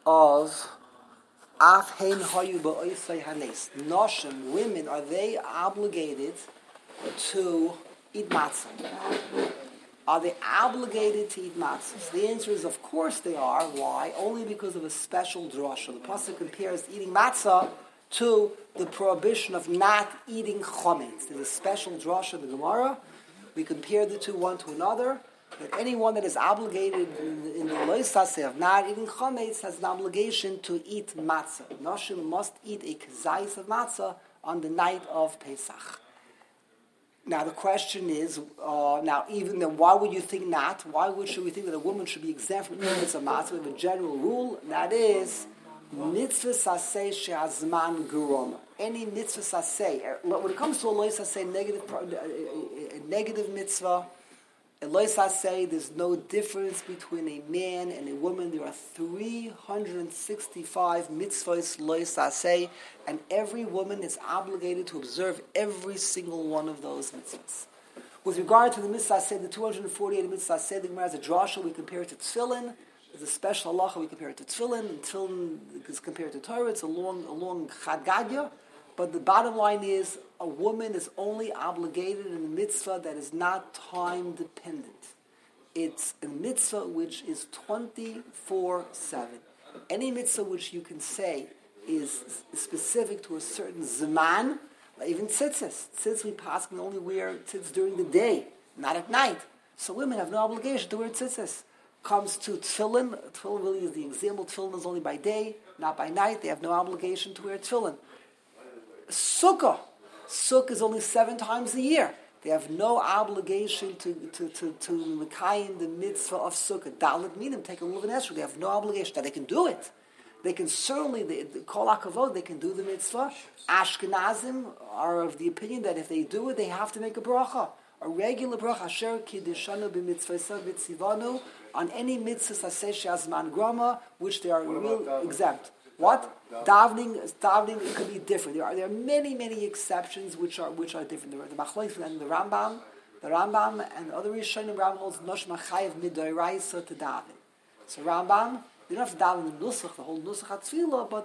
of Af Hein Hayu Ba'oisai Hanes. Noshim, women, are they obligated to eat matzah? Are they obligated to eat matzah? So the answer is, of course they are. Why? Only because of a special drasha. The pasuk compares eating matzah to the prohibition of not eating chametz. There's a special drasha in the Gemara. We compare the two one to another. That anyone that is obligated in the loisase of not eating chametz has an obligation to eat matzah. Noshim must eat a kazayis of matzah on the night of Pesach. Now the question is, even then, why would you think not? Should we think that a woman should be exempt from eating mitzvah matzah? We have a general rule, and that is mitzvah saseh she'azman geroma. Any mitzvah saseh, when it comes to a loy saseh, negative mitzvah, a loy saseh, there's no difference between a man and a woman. There are 365 mitzvahs loy saseh, and every woman is obligated to observe every single one of those mitzvahs. With regard to the mitzvah saseh, the 248 mitzvah saseh, the Gemara has a drasha. We compare it to tefillin. There's a special halacha. We compare it to tefillin, and tefillin is compared to Torah. It's a long chad gadya. But the bottom line is, a woman is only obligated in a mitzvah that is not time dependent. It's a mitzvah which is 24/7. Any mitzvah which you can say is specific to a certain zaman, like even tzitzis. Tzitzis we pass can only wear tzitzis during the day, not at night. So women have no obligation to wear tzitzis. Comes to tefillin really is the example. Tefillin is only by day, not by night. They have no obligation to wear tefillin. Sukkah is only 7 times a year. They have no obligation to mekayim the mitzvah of sukkah. Dalit minim, take a lulav and esrog. They have no obligation. That they can do it. They can certainly, kol hakavod, they can do the mitzvah. Ashkenazim are of the opinion that if they do it, they have to make a bracha. A regular bracha, asher kiddishanu b'mitzvah b'tzivanu, on any mitzvah saseh she'azman grama, which they are real exempt. What? Davening it could be different. There are many exceptions which are different. The Machlokes and the Rambam and the other Rishonim, Rambam holds nosh machayev midoraisa to daven. So Rambam, they don't have to daven the nusach, the whole nusach hatzvila, but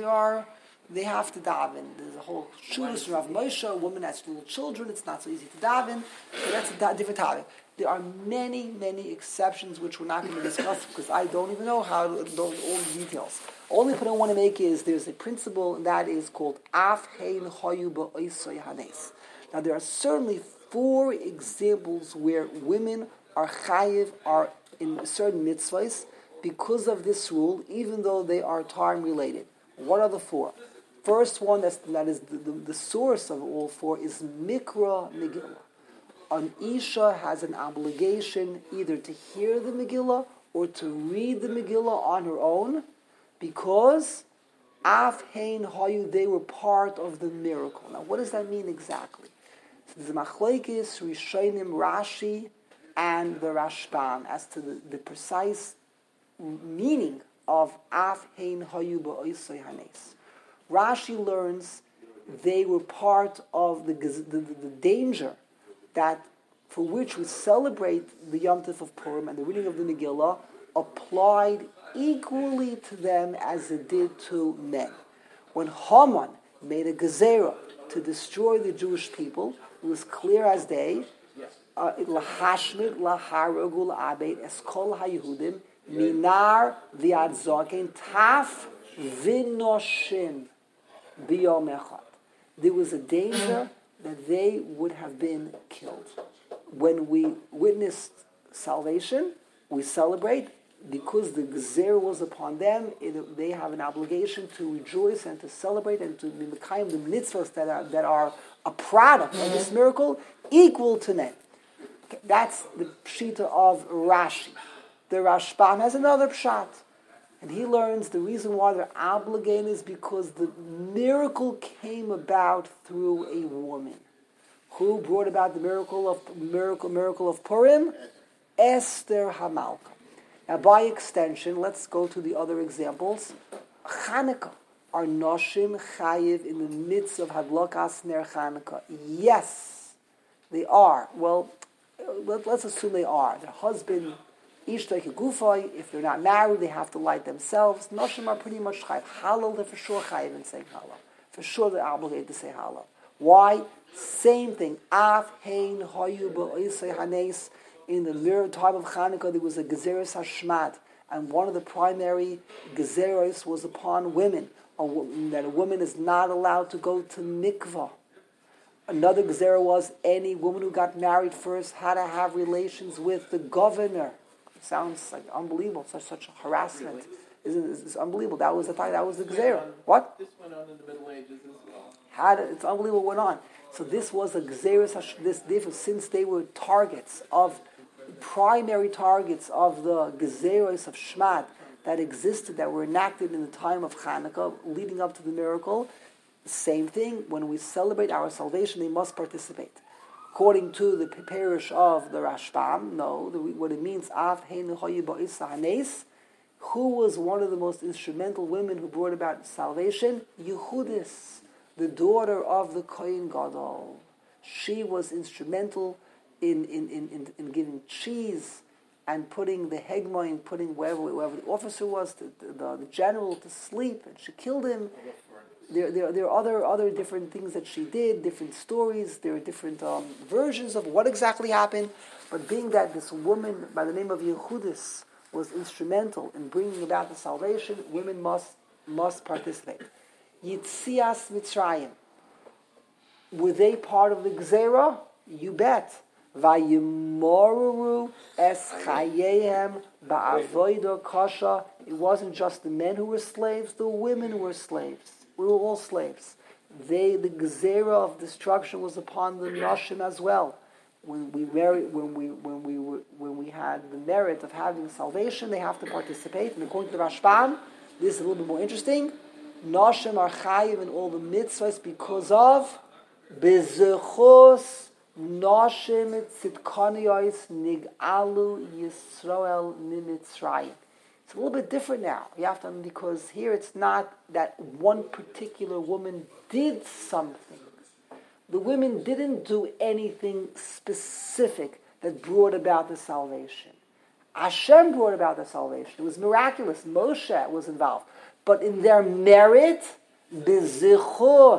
they have to daven. There's a whole shudus Rav Moshe, a woman has little children, it's not so easy to daven, so that's a different topic. There are many exceptions which we're not going to discuss because I don't even know all the details. Only point I want to make is there's a principle, and that is called Af Hein Hayu Ba'oisai Hanes. Now there are certainly 4 examples where women are chayiv, are in certain mitzvahs because of this rule, even though they are time related. What are the 4? First one that is the source of all 4 is Mikra Megillah. An Isha has an obligation either to hear the Megillah or to read the Megillah on her own, because Af Hein Hayu, they were part of the miracle. Now, what does that mean exactly? So there's a Machlokes, Rishonim, Rashi, and the Rashbam as to the precise meaning of Af Hein Hayu Ba'oisai Hanes. Rashi learns they were part of the danger that for which we celebrate the Yom Tov of Purim and the reading of the Megillah applied equally to them as it did to men. When Haman made a gezerah to destroy the Jewish people, it was clear as day, lahashmid laharogu la'abed eskol haYehudim minar v'ad zoken taf v'noshim b'yom echad. There was a danger that they would have been killed. When we witnessed salvation, we celebrate because the Gezer was upon them. They have an obligation to rejoice and to celebrate and to be mekayim the mitzvahs that are a product of this miracle equal to men. Okay, that's the pshita of Rashi. The Rashbam has another pshat. And he learns the reason why they're obligated is because the miracle came about through a woman. Who brought about the miracle of Purim? Esther Hamalka. Now, by extension, let's go to the other examples. Chanukah. Are noshim chayiv in the midst of hadlakas ner Chanukah? Yes, they are. Well, let's assume they are. Their husband Ishtay Gufay, if they're not married, they have to light themselves. Noshim are pretty much chayiv. Halal, they're for sure chayiv in saying halal. For sure they're obligated to say halal. Why? Same thing. Af hein hayu ba'isay hanes. In the later time of Hanukkah, there was a gezeres hashmat, and one of the primary gezeres was upon women, that a woman is not allowed to go to mikvah. Another gezerah was any woman who got married first had to have relations with the governor. It sounds like unbelievable, such harassment. It's unbelievable. That was the time. That was the gezerah. What? This went on in the Middle Ages as well. It's unbelievable what went on. So this was a gezerah. This difference, since they were primary targets of the gezerahs of Shmat that existed, that were enacted in the time of Hanukkah, leading up to the miracle. Same thing, when we celebrate our salvation, they must participate. According to the parish of the Rashbam, what it means, who was one of the most instrumental women who brought about salvation? Yehudis, the daughter of the Kohen Gadol. She was instrumental in giving cheese and putting the hegmai and putting wherever the officer was, the general, to sleep, and she killed him. There are other different things that she did, different stories. There are different versions of what exactly happened. But being that this woman by the name of Yehudis was instrumental in bringing about the salvation, women must participate. Yitzias Mitzrayim. Were they part of the Gzera? You bet. Vayimoru es chayehem ba'avoida kasha. It wasn't just the men who were slaves; the women were slaves. We were all slaves. The gezerah of destruction was upon the nashim as well. When we had the merit of having salvation, they have to participate. And according to the Rashbam, this is a little bit more interesting. Nashim are chayiv in all the mitzvahs because of bezechos nashim tzidkaniyos nigalu Yisrael mimitzrayim. It's a little bit different now. You have to, because here it's not that one particular woman did something. The women didn't do anything specific that brought about the salvation. Hashem brought about the salvation. It was miraculous. Moshe was involved. But in their merit, bezichos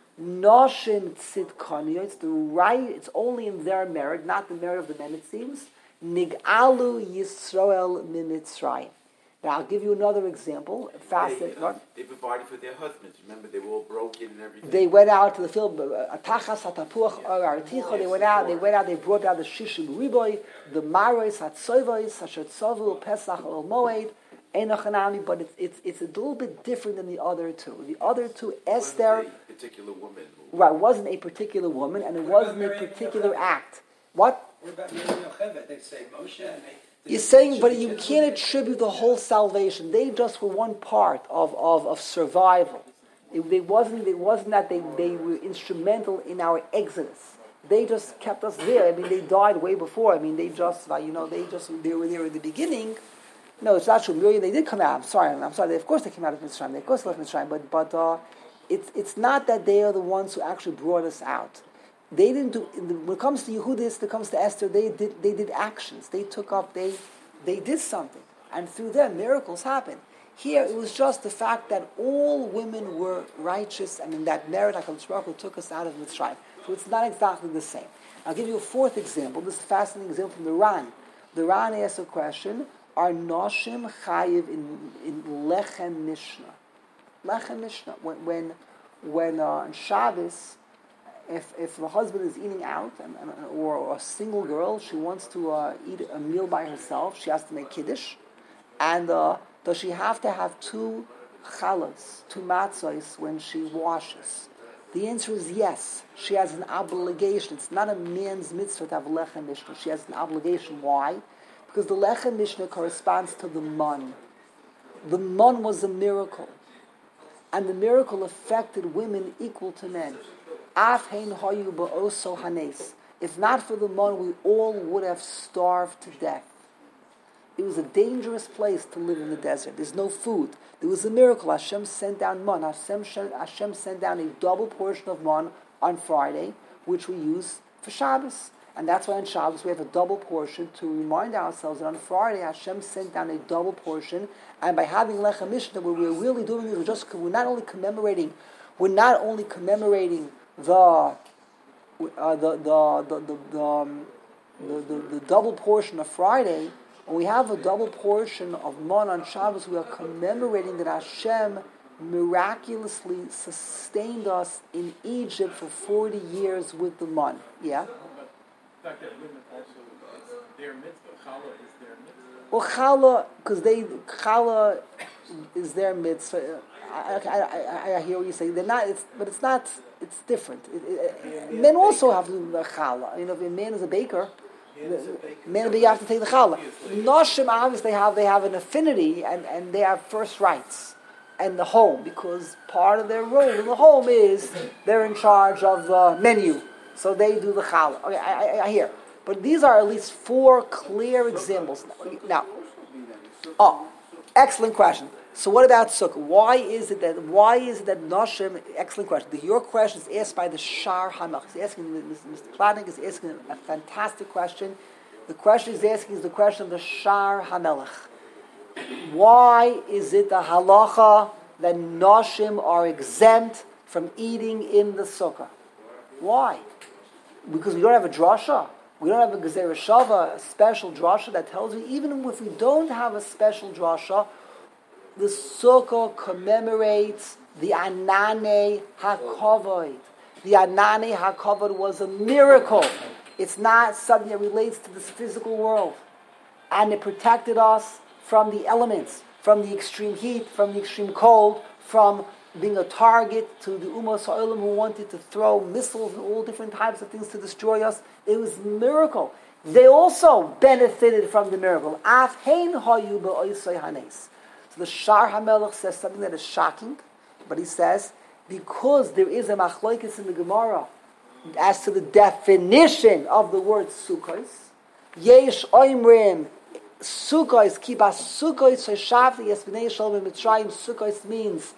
noshim tzidkaniyos, it's the right. It's only in their merit, not the merit of the men. It seems nigalu Yisrael mimitzrayim. Now I'll give you another example. They provided for their husbands. Remember, they were all broken and everything. They went out to the field. Atachas atapuach articha. They went out. They brought out the shishim riboy, the maros hatzoivos, asher tzovu pesach ol moed, enochanami. But it's a little bit different than the other two. The other two, Esther, wasn't a particular woman. Right, wasn't a particular woman, and it wasn't a particular act. What? What about Miriam Yocheved? They say Moshe and You're saying, but you can't attribute the whole salvation. They just were one part of survival. It wasn't that they were instrumental in our exodus. They just kept us there. I mean, they died way before. I mean, they were there in the beginning. No, it's not true. Miriam, they did come out. I'm sorry. Of course they came out of Mitzrayim. Of course they left Mitzrayim. But it's not that they are the ones who actually brought us out. They didn't do. When it comes to Yehudis, when it comes to Esther, they did actions. They took up. They did something, and through them miracles happened. Here it was just the fact that all women were righteous, and in that merit, HaKadosh Baruch Hu took us out of Mitzrayim. So it's not exactly the same. I'll give you a fourth example. This is a fascinating example from the Ran. The Ran asks a question: are noshim chayiv in lechem mishnah? Lechem mishnah. When on Shabbos, if the husband is eating out, or a single girl, she wants to eat a meal by herself, she has to make kiddush. And does she have to have two chalas, two matzos, when she washes? The answer is yes. She has an obligation. It's not a man's mitzvah to have lechem mishnah. She has an obligation. Why? Because the lechem mishnah corresponds to the man. The man was a miracle. And the miracle affected women equal to men. If not for the man, we all would have starved to death. It was a dangerous place to live in the desert. There's no food. There was a miracle. Hashem sent down man. Hashem sent down a double portion of man on Friday, which we use for Shabbos. And that's why on Shabbos we have a double portion to remind ourselves that on Friday Hashem sent down a double portion, and by having Lechem Mishnah, what we're really doing is we're not only commemorating the double portion of Friday. When we have a double portion of Man on Shabbos, we are commemorating that Hashem miraculously sustained us in Egypt for 40 years with the Man. Yeah? The fact that women also, it's their mitzvah. Challah is their mitzvah. Well, Challah is their mitzvah. I hear what you say. They're not. It's not. It's different. Men also have to do the challah. If a man is a baker, men you have to take the challah. Noshim obviously they have an affinity and they have first rights, and the home, because part of their role in the home is they're in charge of the menu, so they do the challah. Okay, I hear, but these are at least 4 clear examples. Now, excellent question. So what about sukkah? Why is it that Noshim? Excellent question. Your question is asked by the Shar Hamelech. He's asking, Mr. Kladnik is asking a fantastic question. The question he's asking is the question of the Shar Hamelech. Why is it the halacha that Noshim are exempt from eating in the sukkah? Why? Because we don't have a drasha. We don't have a Gezerah Shava, a special drasha that tells you, even if we don't have a special drasha, the sukkah commemorates the Anane HaKavod. The Anane HaKavod was a miracle. It's not something that relates to this physical world. And it protected us from the elements, from the extreme heat, from the extreme cold, from being a target to the Ummah Ha'olam who wanted to throw missiles and all different types of things to destroy us. It was a miracle. They also benefited from the miracle. Af hein hayu ba'oisei hanes. So the Shar HaMelech says something that is shocking, but he says, because there is a machlokes in the Gemara as to the definition of the word sukkos, yesh oimrim sukkos kibas sukkos shafti yesbnei shalom b'mitzrayim. Sukkos means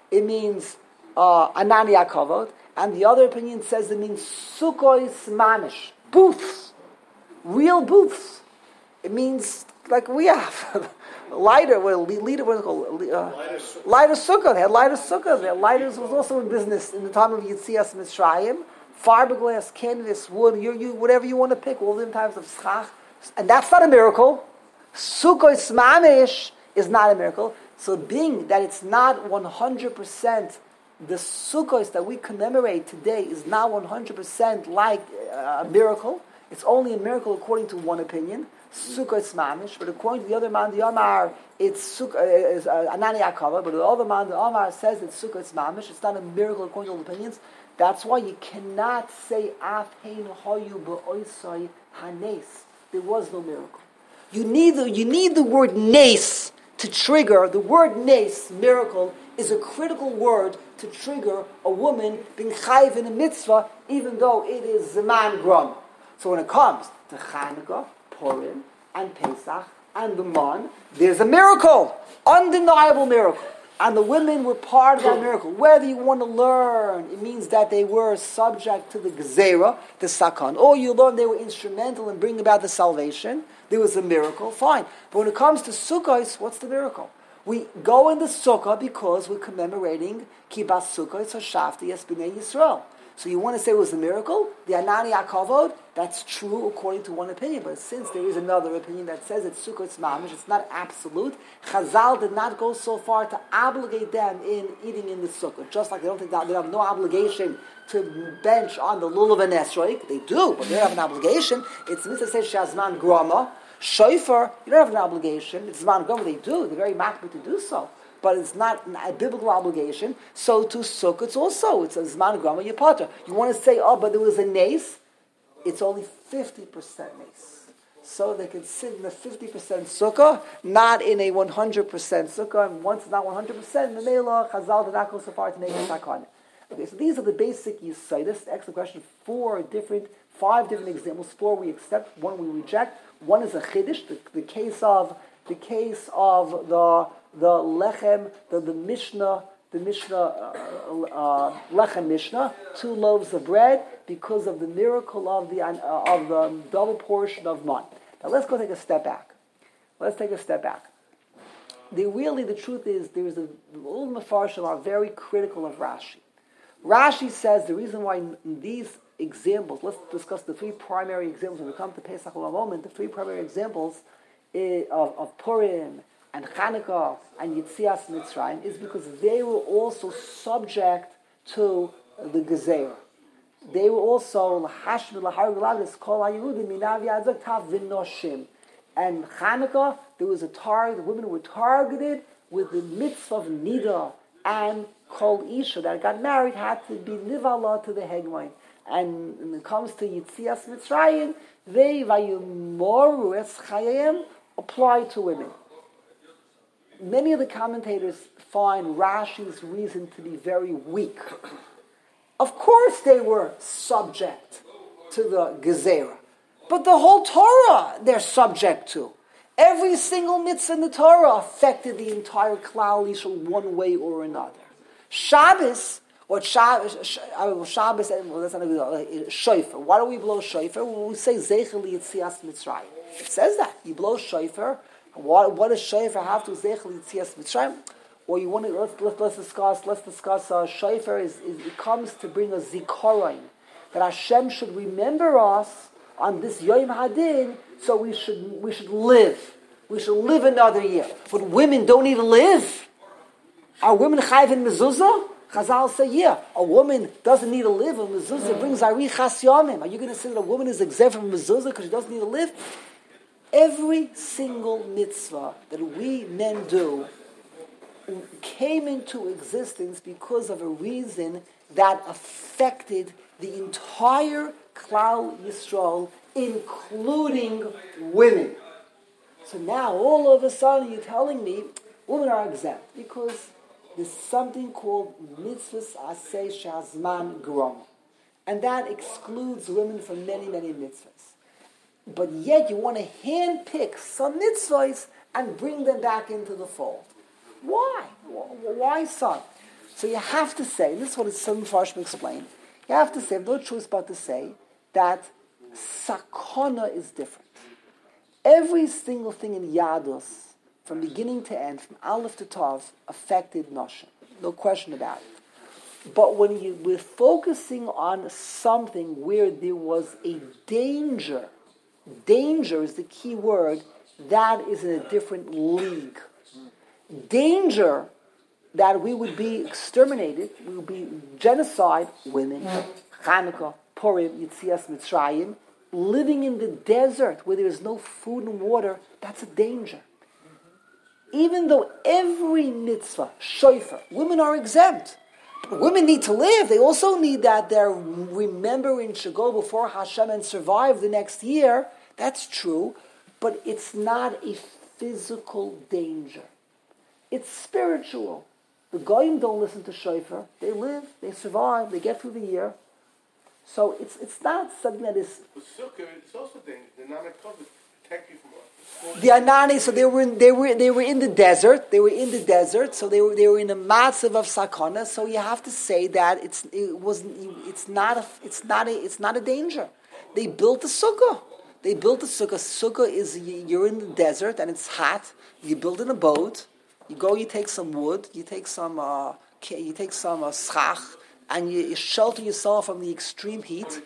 anani hakavod, and the other opinion says it means sukkos mamish, booths, real booths. It means like we have. Lighter sukkah. They had lighter sukkah. Lighters was also in business in the time of Yetzias Mitzrayim. Fiberglass, canvas, wood, you whatever you want to pick, all different types of schach. And that's not a miracle. Sukkot Mamish is not a miracle. So being that it's not 100%, the sukkahs that we commemorate today is not 100% like a miracle. It's only a miracle according to one opinion. Sukkot Mamish, but according to the other man, the Amar, it's Anani Hakavod, but the other man, the Amar, says it's Sukkot Mamish. It's not a miracle according to all opinions. That's why you cannot say Af Hein Hayu Ba'oisai Hanes. There was no miracle. You need the word Nes to trigger. The word Nes, miracle, is a critical word to trigger a woman being chayiv in a mitzvah, even though it is Zeman Grum. So when it comes to Chanukah, Purim, and Pesach, and the Man, there's a miracle, undeniable miracle. And the women were part of that miracle. Whether you want to learn, it means that they were subject to the Gezerah, the Sakan. Or you learn they were instrumental in bringing about the salvation. There was a miracle, fine. But when it comes to Sukkot, what's the miracle? We go in the Sukkah because we're commemorating Kibas Sukkot Hashafti Es B'nai Yisrael. So you want to say it was a miracle? The Anani HaKavod, that's true according to one opinion. But since there is another opinion that says it's Sukkot Mamish, it's not absolute. Chazal did not go so far to obligate them in eating in the Sukkah. Just like they don't think that they have no obligation to bench on the Lulav and Esrog. They do, but they don't have an obligation. It's mitzvah says Shazman Grama. Shofar, you don't have an obligation. It's Zman Grama, they do. They're very makbid to do so. But it's not a biblical obligation. So to Sukkot, it's a Zman Grama Yapata. You want to say, but there was a nes, it's only 50% nes. So they can sit in a 50% Sukkah, not in a 100% Sukkah. And once it's not 100%, the Mela, Chazal did not go so far to make it Sakhan. Okay, so these are the basic Yisaitis. Excellent question. 5 different examples. 4 we accept, 1 we reject. 1 is a Chiddush, the case of the lechem, the Mishnah the Mishnah, Lechem Mishnah, 2 loaves of bread, because of the miracle of the double portion of man. Now let's go take a step back. The truth is, there's all the Mefarshim are very critical of Rashi. Rashi says the reason why in these examples, let's discuss the 3 primary examples when we come to Pesach in a moment, the 3 primary examples of Purim and Chanukah and Yitzias Mitzrayim is because they were also subject to the Gezerah. They were also and Chanukah, there was a target, the women were targeted with the mitzvah of Nida, and Kol Isha that got married had to be Nivala to the Hegmoin. And when it comes to Yitzias Mitzrayim, they Vayumoru Es Chayim apply to women. Many of the commentators find Rashi's reason to be very weak. Of course they were subject to the Gezerah. But the whole Torah they're subject to. Every single mitzvah in the Torah affected the entire Klal Yisrael one way or another. Shabbos, that's not a good shofar. Why do we blow shofar? When we say Zeichel Yitzias Mitzrayim. It says that. You blow shofar. What does shofar have to Zeichel Yitzias Mitzrayim? Or you want to, let's discuss shofar it comes to bring a zikaron. That Hashem should remember us on this Yom Hadin, so we should live. We should live another year. But women don't need to live. Are women chayv in mezuzah? Chazal say, yeah, a woman doesn't need to live. A mezuzah brings arichas yomim. Are you going to say that a woman is exempt from mezuzah because she doesn't need to live? Every single mitzvah that we men do came into existence because of a reason that affected the entire Klal Yisrael, including women. So now, all of a sudden, you're telling me women are exempt because there's something called mitzvahs aseh shazman grom, and that excludes women from many, many mitzvahs. But yet, you want to handpick some mitzvahs and bring them back into the fold. Why? Why, son? So you have to say, this is what some Farshim explain. You have to say, I have no choice but to say that sakana is different. Every single thing in Yadus, from beginning to end, from Aleph to Tav, affected Nosha. No question about it. But when we're focusing on something where there was a danger is the key word, that is in a different league. Danger that we would be exterminated, we would be genocide, women, Chanukah, Purim, Yitzias Mitzrayim, living in the desert where there is no food and water, that's a danger. Even though every mitzvah, shofar, women are exempt. Women need to live. They also need that they're remembering to go before Hashem and survive the next year. That's true. But it's not a physical danger. It's spiritual. The Goyim don't listen to shofar. They live, they survive, they get through the year. So it's not something that is... But sukkah, it's also dangerous. The non-Tov protect you from the Anani, so they were in the desert. They were in the desert, so they were in a matzav of sakana. So you have to say that it's not a danger. They built a sukkah. Sukkah is you're in the desert and it's hot. You build in a boat. You go. You take some wood. You take some schach, and you shelter yourself from the extreme heat.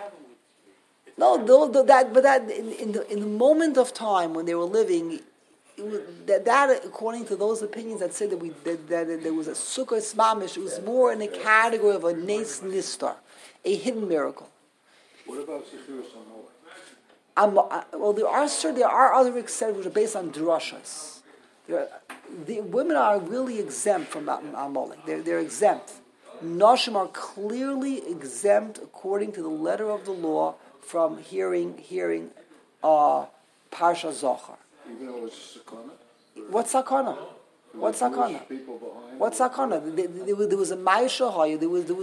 No, that in the moment of time when they were living, that according to those opinions that said that there was a sukkah mamish, it was more in the category of a nes nistar, a hidden miracle. What about Sefirus Amalek? Well, there are other exceptions which are based on drushas. The women are really exempt from Amalek. They're exempt. Nashim are clearly exempt according to the letter of the law from hearing Parsha Zohar. Even though it's sakana? What's sakana? What's sakana? What's sakana? There was a Ma'aseh Haya.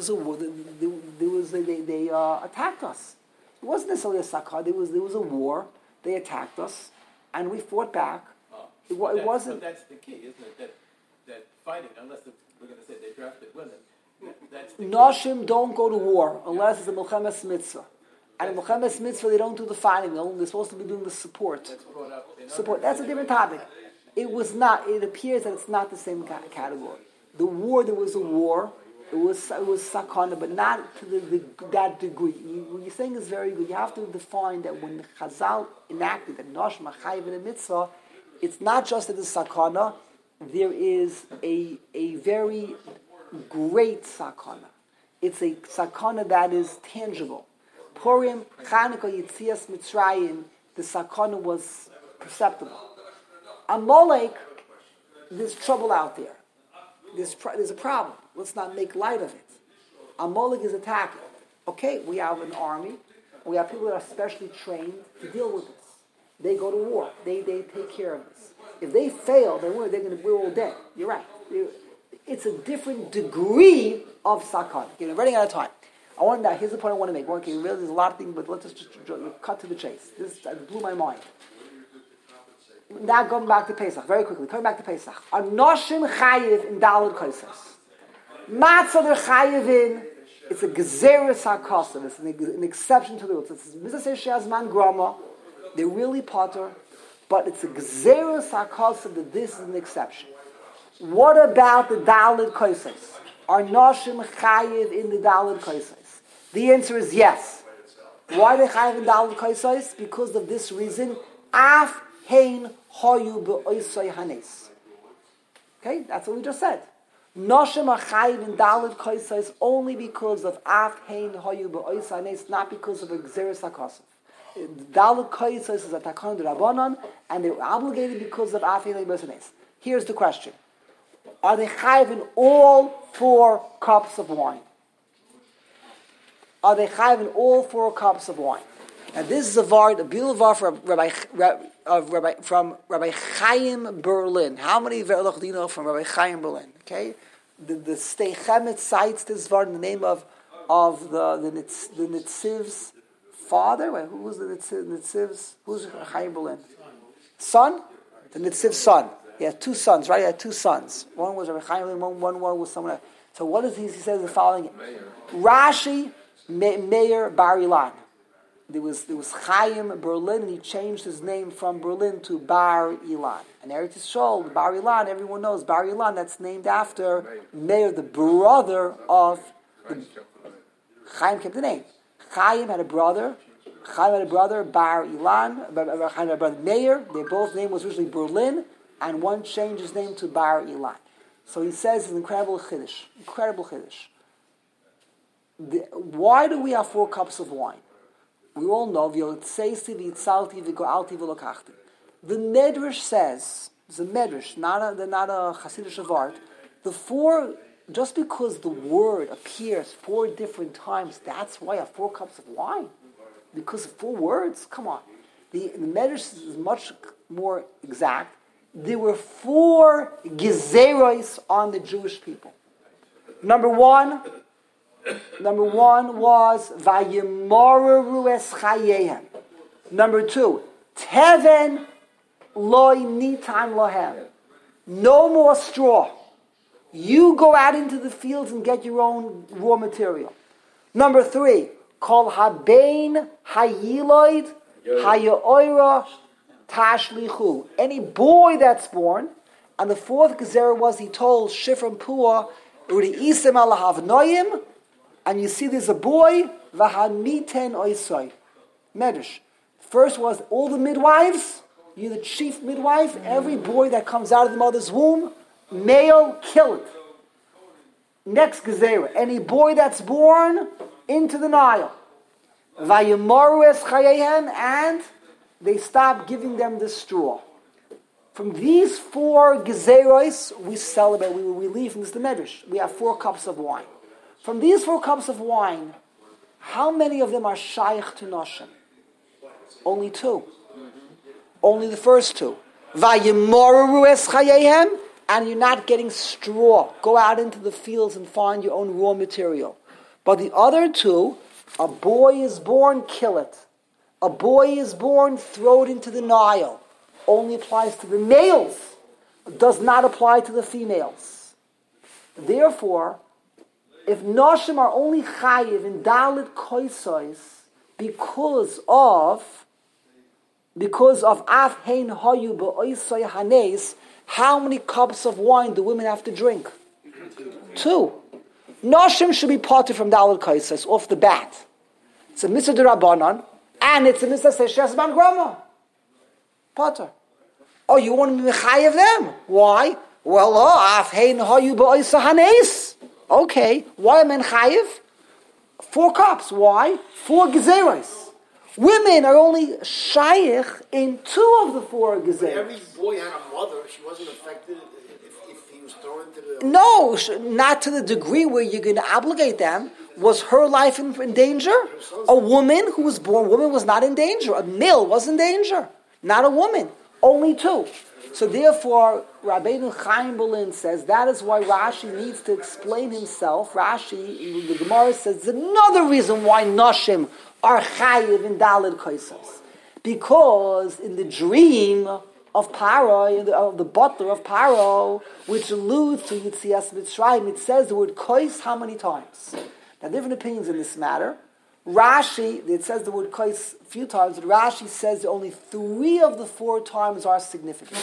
They attacked us. It wasn't necessarily a sakana. There was a war. They attacked us, and we fought back. It wasn't. But that's the key, isn't it? That fighting, unless we're going to say they're drafted women. That's the Noshim don't go to war unless it's a Milchemes Mitzvah. And in Milchemes Mitzvah, they don't do the fighting. They're supposed to be doing the support. that's brought up in Support. other That's a different topic. It appears that it's not the same category. The war, there was a war. It was sakana, but not to that degree. What you're saying is very good. You have to define that when the Chazal enacted that Noshim Chayiv in a mitzvah, it's not just that it's sakana. There is a very great sakana. It's a sakana that is tangible. Purim, Chanukah, Yitzias, Mitzrayim, the sakana was perceptible. Amalek, there's trouble out there. There's a problem. Let's not make light of it. Amalek is attacking. Okay, we have an army. We have people that are specially trained to deal with this. They go to war. They take care of this. If they fail, we're all dead. You're right. It's a different degree of sakana. Okay, we're running out of time. Here's the point I want to make. Okay, really, there's a lot of things, but let's just cut to the chase. This blew my mind. Now going back to Pesach, very quickly. Coming back to Pesach. Anoshim chayiv in Daled Kosas. Matzah they're chayiv in, it's a gezeres hakosam. It's an exception to the rules. It's Mizaseh Sheazman Grama. They're really potter, but it's a gezeres hakosam that this is an exception. What about the Daled Kosas? Are Noshim chayiv in the Daled Kosas? The answer is yes. Why are they chayiv in Daled Kosas? Because of this reason. Af hein hoyu be'oisai hanes. Okay, that's what we just said. Noshim are chayiv in Daled Kosas only because of af hein hoyu be'oisai hanes, not because of a gzeres hakosaf. Daled Kosas is a takon d'Rabbanan, and they're obligated because of af hein hoyu be'oisai hanes. Here's the question. Are they chayiv in all 4 cups of wine? Are they chayiv in all 4 cups of wine? And this is a beautiful var from Rabbi Chaim Berlin. How many verlach do you know from Rabbi Chaim Berlin? Okay, the Stei Chemet cites this var in the name of the Nitziv's father. Wait, who was the Nitziv's? Who's Chaim Berlin? Son? The Nitziv's son. He had 2 sons, right? He had 2 sons. One was Rabbi Chaim Berlin, one was someone else. So what is he? He says the following: Rashi Meir Bar Ilan. There was Chaim Berlin, and he changed his name from Berlin to Bar Ilan. And Eretz Yisrael, Bar Ilan, everyone knows Bar Ilan. That's named after Meir, the brother of Chaim. Kept the name. Chaim had a brother. Bar Ilan. Chaim had a brother Meir. Their both name was originally Berlin, and one changed his name to Bar Ilan. So he says an incredible chiddush. Why do we have 4 cups of wine? We all know the Medrash says, it's a Medrash, not a Hasidic of art. The 4, just because the word appears 4 different times, that's why I have 4 cups of wine. Because of 4 words? Come on. The Medrash is much more exact. There were 4 gezeros on the Jewish people. Number one was Vayemoreru es chayehem. Number 2, Teven loy nitan lohem. No more straw. You go out into the fields and get your own raw material. Number 3, Kol habein hayiloid hayoira tashlichu. Any boy that's born, and the 4th gezerah was he told Shifram Puah Uri Isem alahav noyim. And you see there's a boy, Vahamiten Oisoi. Medrash. First was all the midwives, you're the chief midwife, every boy that comes out of the mother's womb, male, kill it. Next gezerah, any boy that's born, into the Nile. Vayemoru es chayehem, and they stop giving them the straw. From these 4 gezeros, we celebrate, we leave from this the Medrash. We have 4 cups of wine. From these 4 cups of wine, how many of them are shaykh to Noshim? Only 2. Only the first 2. Vayemoreru es chayehem, and you're not getting straw. Go out into the fields and find your own raw material. But the other 2, a boy is born, kill it. A boy is born, throw it into the Nile. Only applies to the males. It does not apply to the females. Therefore, if Noshim are only chayiv in Dalit Koisois because of Af Hein Hayu B'Oisoi Hanes, how many cups of wine do women have to drink? 2. Noshim should be parted from Dalit Koisois off the bat. It's a mitzvah d'Rabbanan, and it's a mitzvah Seshas Ban Grama. Potter. Oh, you want to be mechayev them? Why? Well, Af Hein Hayu B'Oisoi Hanes. Okay, why am I chayiv? 4 cups. Why? 4 gezeros. Women are only shaykh in 2 of the 4 gezeros. Every boy had a mother. She wasn't affected if he was thrown into the... No, not to the degree where you're going to obligate them. Was her life in danger? A woman who was born, woman was not in danger. A male was in danger. Not a woman. Only 2. So therefore, Rabbeinu Chaim Berlin says that is why Rashi needs to explain himself. Rashi, the Gemara says, there's another reason why Noshim are chayiv in Daled Koisos. Because in the dream of Paro, of the butler of Paro, which alludes to Yitzias Mitzrayim, it says the word kois how many times? Now, different opinions in this matter. Rashi, it says the word kois a few times, but Rashi says that only 3 of the 4 times are significant.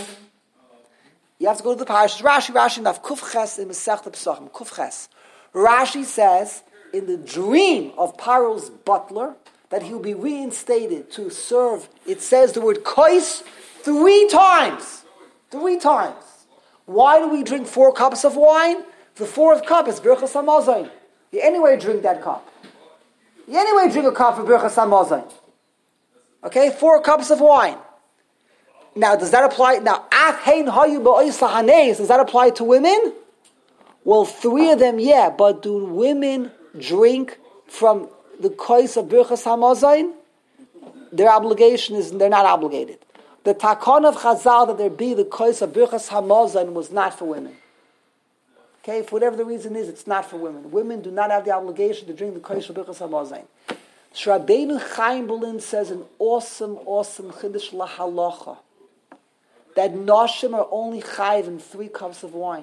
You have to go to the parish. Rashi, Naf Kufches in Masechta Pesachim, Kufches. Rashi says, in the dream of Paro's butler, that he will be reinstated to serve, it says the word kois 3 times. 3 times. Why do we drink 4 cups of wine? The 4th cup is Birchas HaMazon. You anyway drink that cup. You anyway drink a cup for Birchas HaMazon. Okay, 4 cups of wine. Now, does that apply? Now, Af Hein Hayu B'Oisa Hanes, does that apply to women? Well, 3 of them, yeah, but do women drink from the kois of Birchas HaMazon? Their obligation is, they're not obligated. The takon of Chazal that there be the kois of Birchas HaMazon was not for women. Okay, for whatever the reason is, it's not for women. Women do not have the obligation to drink the kois of Birchas HaMazon. Rabbeinu Chaim Berlin says an awesome chiddush lahalacha that Noshim are only chayiv in 3 cups of wine.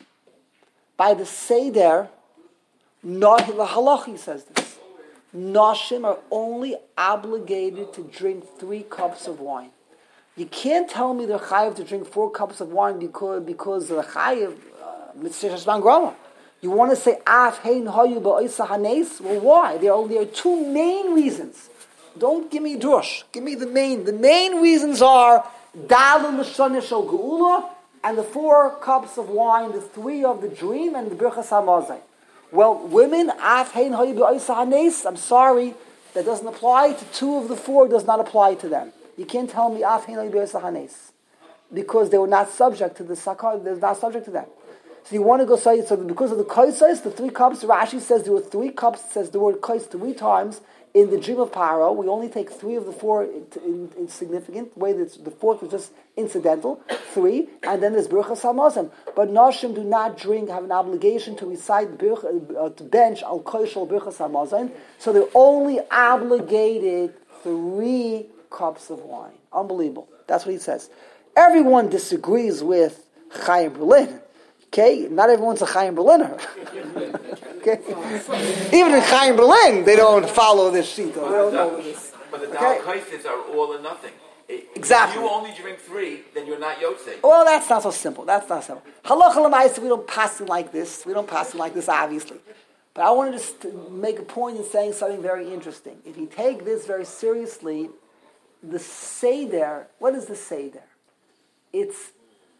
By the Seder, not the halacha says this. Noshim are only obligated to drink 3 cups of wine. You can't tell me they're chayiv to drink 4 cups of wine because they're chayiv mitzvah shman grama. You want to say Af Hein Hayu Ba'Oisa Hanes? Well, why? There are 2 main reasons. Don't give me drush. Give me the main. The main reasons are Dalu L'Shoneh Shel Geula and the 4 cups of wine, the 3 of the dream and the Birchas HaMazon. Well, women, Af Hein Hayu Ba'Oisa Hanes, I'm sorry, that doesn't apply to 2 of the 4, does not apply to them. You can't tell me Af Hein Hayu Ba'Oisa Hanes because they were not subject to the Sakar, they're not subject to that. So you want to go say, so because of the koisos, the 3 cups, Rashi says there were 3 cups, says the word kois 3 times in the dream of Paro. We only take 3 of the 4 in significant way. That the 4th was just incidental, 3, and then there's Birchas HaMazon. But Noshim do not drink, have an obligation to recite to bench al kois shel Birchas HaMazon. So they're only obligated 3 cups of wine. Unbelievable. That's what he says. Everyone disagrees with Chaim Berlin. Okay, not everyone's a Chaim Berliner. Okay, even in Chaim Berlin, they don't follow this sheet. They don't know this. But the Dal Kaisis are all or nothing. Exactly. If you only drink 3, then you're not Yotzei. Well, that's not so simple. That's not simple. Halacha l'maisa, we don't pass it like this. We don't pass it like this, obviously. But I wanted to make a point in saying something very interesting. If you take this very seriously, the Seder, what is the Seder? It's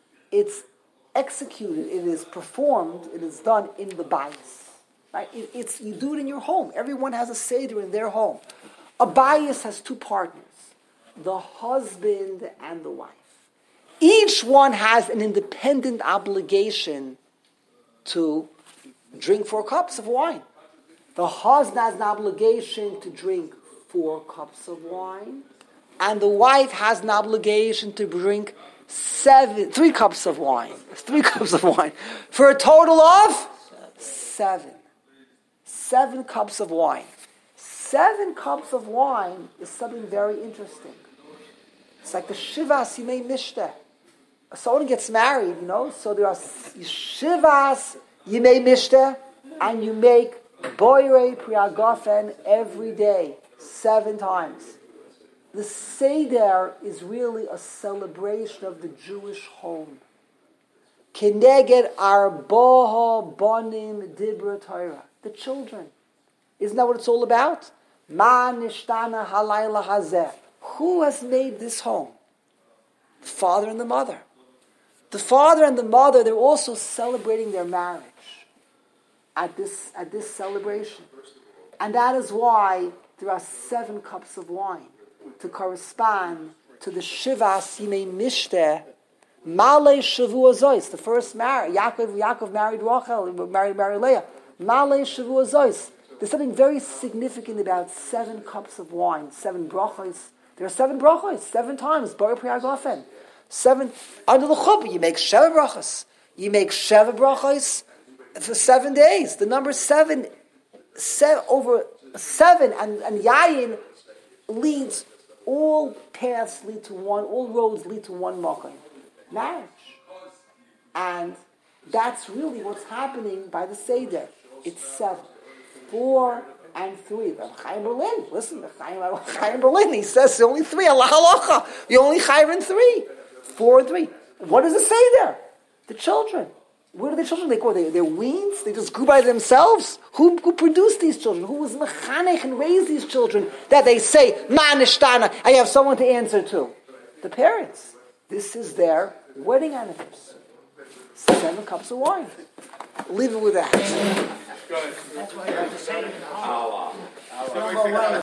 executed, it is performed, it is done in the bayis. Right? It's you do it in your home. Everyone has a Seder in their home. A bayis has 2 partners, the husband and the wife. Each one has an independent obligation to drink 4 cups of wine. The husband has an obligation to drink 4 cups of wine, and the wife has an obligation to drink 3 cups of wine. 3 cups of wine. For a total of 7. 7 cups of wine. 7 cups of wine is something very interesting. It's like the Shivas Yimei Mishteh. Someone gets married, so there are Shivas You make Mishteh, and you make Boirei Priagafen every day, 7 times. The Seder is really a celebration of the Jewish home. Kineged Arboha Bonim Dibra Torah. The children. Isn't that what it's all about? Ma Nishtana Halayla Hazeh. Who has made this home? The father and the mother. The father and the mother, they're also celebrating their marriage at this celebration. And that is why there are 7 cups of wine to correspond to the Shivas Yimei Mishteh, Malei Shavua Zois, the first marriage. Yaakov married Rachel, married Leah. Malei Shavua Zois. There's something very significant about 7 cups of wine, 7 brachos. There are 7 brachos, 7 times. Bar Priagafen. 7 under the chuppah. You make Sheva brachos. You make Sheva brachos for 7 days. The number 7 over 7, and Yayin leads. All paths lead to one. All roads lead to one makom, marriage, and that's really what's happening by the Seder. It's 7, 4, and 3. Chaim Berlin, listen to Chaim Berlin. He says only 3. Allah halacha. You only chayiv in 3, 4 and 3. What does it say there? The children. Where are the children? They're weans? They just grew by themselves? Who produced these children? Who was mechanech and raised these children that they say, Ma nishtana, I have someone to answer to? The parents. This is their wedding anniversary. 7 cups of wine. Leave it with that. That's why you have to say it in the home.